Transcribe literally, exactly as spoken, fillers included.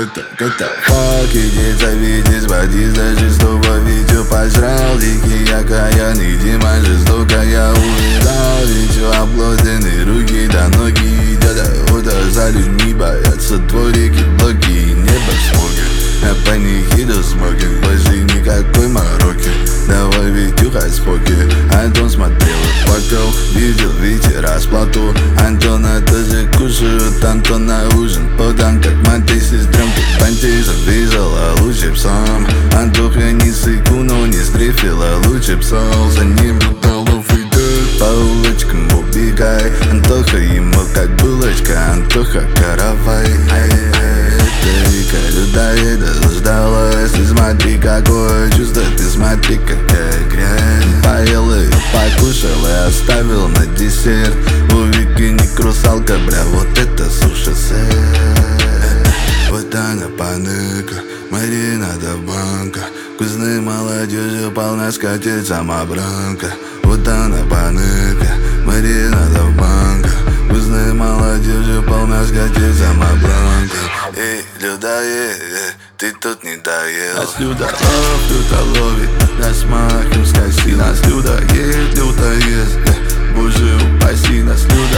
это, это фак, иди завидись, води за жестоко, Витю пожрал, дикий окаянный, Дима жестоко, я увидал, Витю обглоданные руки до ноги, дядя Ода за людьми боятся дворики, блоки и небо в смоге. Я панихиду смокинг, больше никакой мороки. Давай, Витюха, споки. Антон смотрел и плакал, видел Вите расплату. Антона тоже кушают, Антона ужин подан, как манты сестренки. Панти завязала лучше псом. Антоха не сыкунул, не стрефила лучше псом. За ним бруталов идет, по улочкам убегай. Антоха ему как булочка, Антоха каравай. Вика людоеда заждалась. Ты смотри, какое чувство, ты смотри, какая грязь. Поел и покушал и оставил на десерт. У Вики не крусалка, бля, вот это суши-сет. Вот она паныка, Марина до банка. Вкусной молодежью полна скатерть самобранка. Вот она паныка, Марина до банка. Вкусной молодежью полна скатерть самобранка. Эй, людоед, ты тут не доел. Нас люда лов, люда ловит, нас махом скосил. Нас людоед, людоед, боже упаси. Нас люда